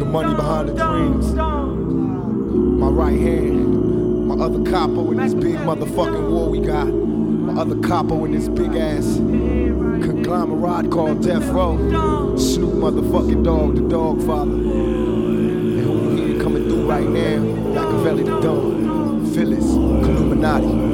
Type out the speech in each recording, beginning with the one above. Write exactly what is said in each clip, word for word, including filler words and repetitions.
the money behind the dreams. My right hand, my other capo in this big motherfucking war we got. My other capo in this big ass conglomerate called Death Row. Snoop motherfucking Dogg, the Dog Father. And who you hear coming through right now, Machiavelli the Don, Phyllis, Illuminati.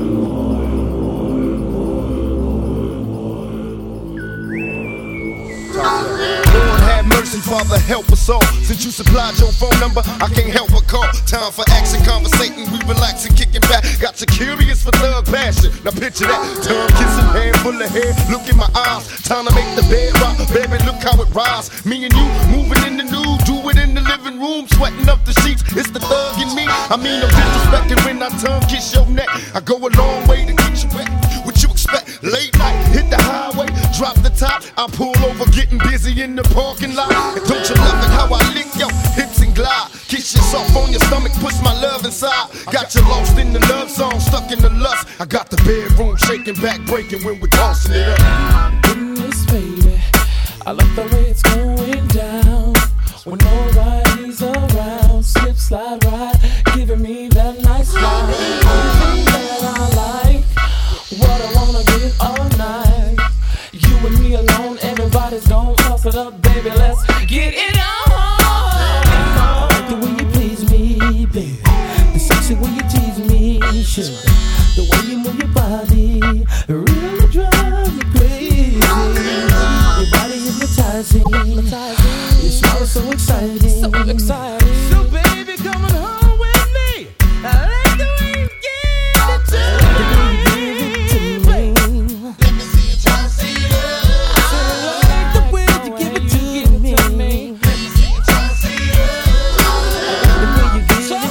Mercy, Father, help us all. Since you supplied your phone number, I can't help but call. Time for action, conversating, we relaxing, kicking back. Got you curious for thug passion. Now picture that, tongue kissing, hand full of hair. Look in my eyes, time to make the bed rock. Baby, look how it rise. Me and you moving in the nude, do it in the living room, sweating up the sheets. It's the thug in me. I mean, no disrespecting when I tongue kiss your neck. I go a long way to get you wet. What you expect? Late night, hit the highway, drop the top. I pull over, getting busy in the parking lot. And don't you love it how I lick your hips and glide? Kiss you soft on your stomach, push my love inside. Got you lost in the love song, stuck in the lust. I got the bedroom shaking, back breaking when we're tossing it up. In this baby, I love the way it's going down. When nobody's around, slip, slide, ride, giving me that nice slide. Everything that I like, what I wanna get all night. You and me alone, everybody's gon' toss it up, baby, let's get it on. I like the way you please me, baby, the sexy way you tease me, sure. The way you move your body really drives me crazy. Your body hypnotizing, your smile is so exciting, so exciting. So baby, come on home with me. I like the way you give it to me. Let me see you try to see it. I like the way you give it to me. Let me see you try to see it. The way you give it to me.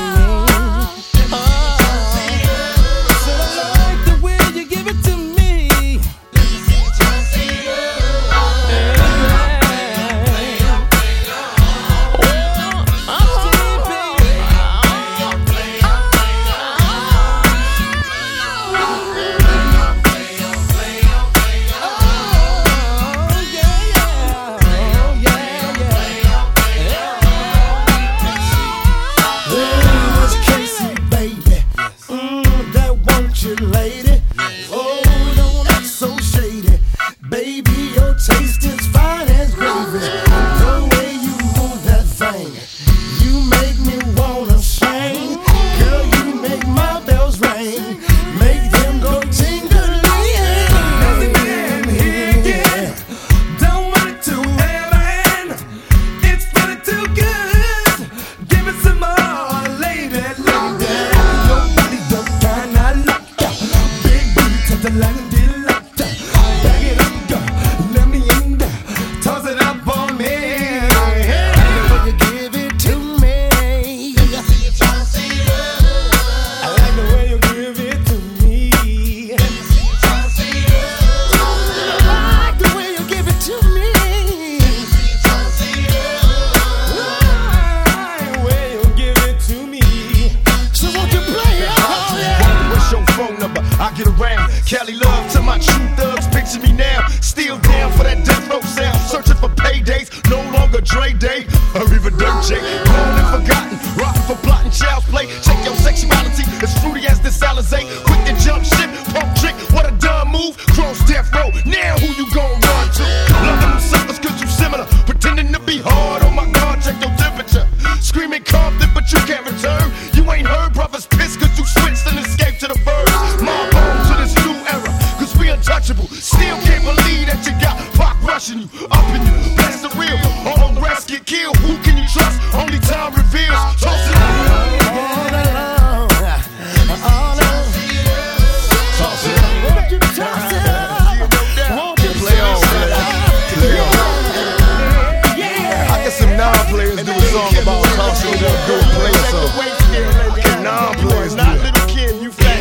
I like the way you give it to me. Let me see you try to see it. Lady, oh, don't act so shady. Baby, your taste is fine as gravy. The way you move that thing, you make me wanna sing. Girl, you make my bells ring, make them go tingling. Yeah, don't want it to heaven, it's feeling too good. Give it some more, lady, lady. Your body the kind I like. The land did like that. Bag it up, girl. Let me in there. Toss it up on me. I like the way you give it to me. Let me see you try to see it. I like the way you give it to me. Let me see you try to see it. I like the way you give it to me. Let me see you try to see it. I like the way you give it to me. So won't you play it? Oh, yeah. What's your phone number? I get around. Cali love to my true thugs, picture me now. Still down for that death row sound. Searching for paydays, no longer Dre Day. Or even Dirt J. Gone and forgotten, rockin' for plotting child's play. Check your sexuality, as fruity as this Alizé. Quick to jump ship, pump trick, what a dumb move. Cross death row, now who you gon' run to? Loving them suckers cause you similar. Pretending to be hard, oh my God, check your temperature. Screaming Compton, but you can't return. You ain't heard brothers piss cause you switched and escaped to the birds. My bones to this new era, cause we untouchable. Still can't believe that you got Pac rushing you, up in you. That's the real, all the rest get killed. Who can you trust? Only time reveals. Toss it all along, all along. Toss it up. Won't you toss it up? Won't you play on? Play on. I get some non-players do a song about tossing it up, do a play song. Can non-players do it? You fat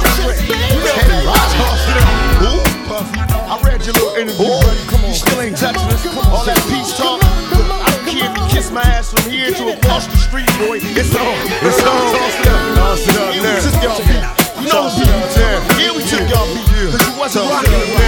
I read your little interview, buddy. Come on, you still ain't touching us. All that peace talk. I don't care if you kiss my ass from here to across the street, boy. It's on. It's on. Toss it up. Toss it up. Here we took y'all beat. You know the beat. Here we took y'all beat. Cause you wasn't rocking.